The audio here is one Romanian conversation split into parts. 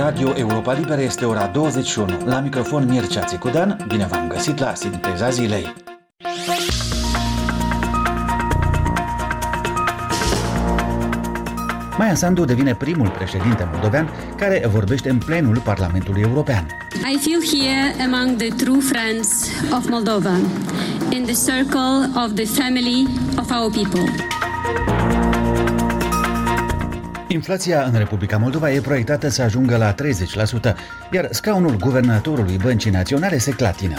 Radio Europa Liberă este ora 21. La microfon Mircea Țicudean, bine v-am găsit la Sinteza Zilei. Maia Sandu devine primul președinte moldovean care vorbește în plenul Parlamentului European. I feel here among the true friends of Moldova, in the circle of the family of our people. Inflația în Republica Moldova e proiectată să ajungă la 30%, iar scaunul guvernatorului Băncii Naționale se clatină.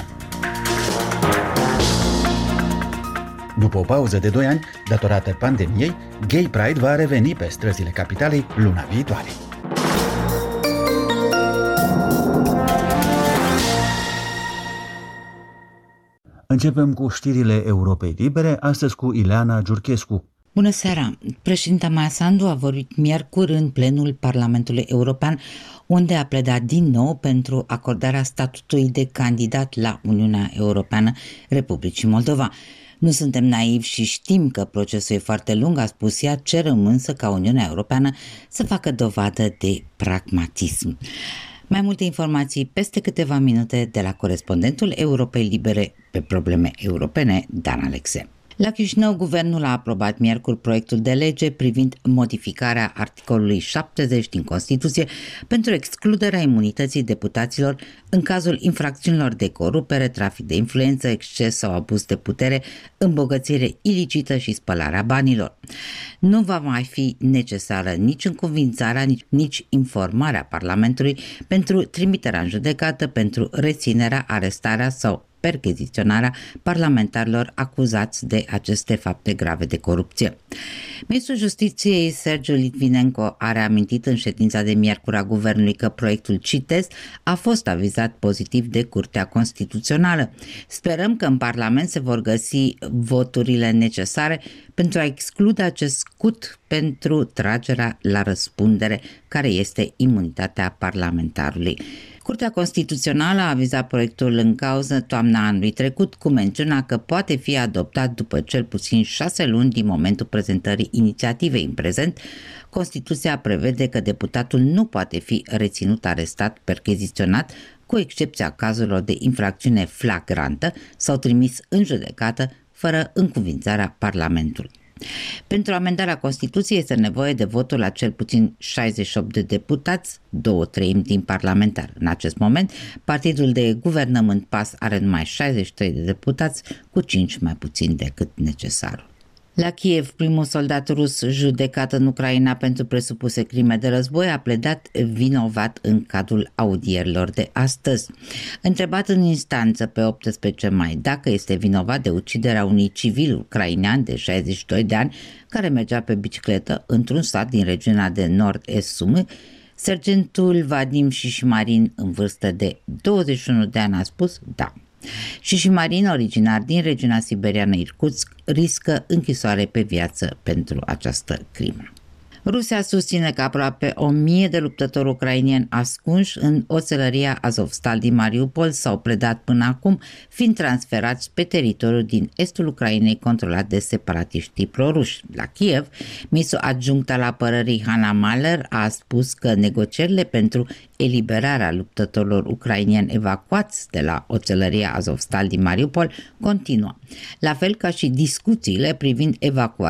După o pauză de 2 ani, datorată pandemiei, Gay Pride va reveni pe străzile capitalei luna viitoare. Începem cu știrile Europei Libere, astăzi cu Ileana Giurchescu. Bună seara! Președinta Maia Sandu a vorbit miercuri în plenul Parlamentului European, unde a pledat din nou pentru acordarea statutului de candidat la Uniunea Europeană Republicii Moldova. Nu suntem naivi și știm că procesul e foarte lung, a spus ea, cerem însă ca Uniunea Europeană să facă dovadă de pragmatism. Mai multe informații peste câteva minute de la corespondentul Europei Libere pe probleme europene, Dan Alexe. La Chișinău, guvernul a aprobat miercuri proiectul de lege privind modificarea articolului 70 din Constituție pentru excluderea imunității deputaților în cazul infracțiunilor de corupere, trafic de influență, exces sau abuz de putere, îmbogățire ilicită și spălarea banilor. Nu va mai fi necesară nici încuvințarea, nici informarea Parlamentului pentru trimiterea în judecată, pentru reținerea, arestarea sau percheziționarea parlamentarilor acuzați de aceste fapte grave de corupție. Ministrul Justiției Sergiu Litvinenko a reamintit în ședința de miercuri a guvernului că proiectul, citez, a fost avizat pozitiv de Curtea Constituțională. Sperăm că în Parlament se vor găsi voturile necesare pentru a exclude acest scut pentru tragerea la răspundere, care este imunitatea parlamentarului. Curtea Constituțională a avizat proiectul în cauză toamna anului trecut cu mențiunea că poate fi adoptat după cel puțin 6 luni din momentul prezentării inițiativei. În prezent, Constituția prevede că deputatul nu poate fi reținut, arestat, percheziționat, cu excepția cazurilor de infracțiune flagrantă sau trimis în judecată fără încuvințarea Parlamentului. Pentru amendarea Constituției este nevoie de votul la cel puțin 68 de deputați, 2/3 din parlamentari. În acest moment, partidul de guvernământ PAS are numai 63 de deputați, cu 5 mai puțin decât necesarul. La Kiev, primul soldat rus judecat în Ucraina pentru presupuse crime de război a pledat vinovat în cadrul audierilor de astăzi. Întrebat în instanță pe 18 mai dacă este vinovat de uciderea unui civil ucrainean de 62 de ani care mergea pe bicicletă într-un sat din regiunea de nord-est Sumy, sergentul Vadim Șișmarin, în vârstă de 21 de ani, a spus da. Șișmarin, originar din regiunea siberiană Irkutsk, riscă închisoare pe viață pentru această crimă. Rusia susține că aproape 1000 de luptători ucrainieni ascunși în oțelăria Azovstal din Mariupol s-au predat până acum, fiind transferați pe teritoriul din estul Ucrainei controlat de separatiștii proruși. La Kiev, ministrul adjunct al apărării Hanna Mahler a spus că negocierile pentru eliberarea luptătorilor ucrainieni evacuați de la oțelăria Azovstal din Mariupol continuă, la fel ca și discuțiile privind evacuarea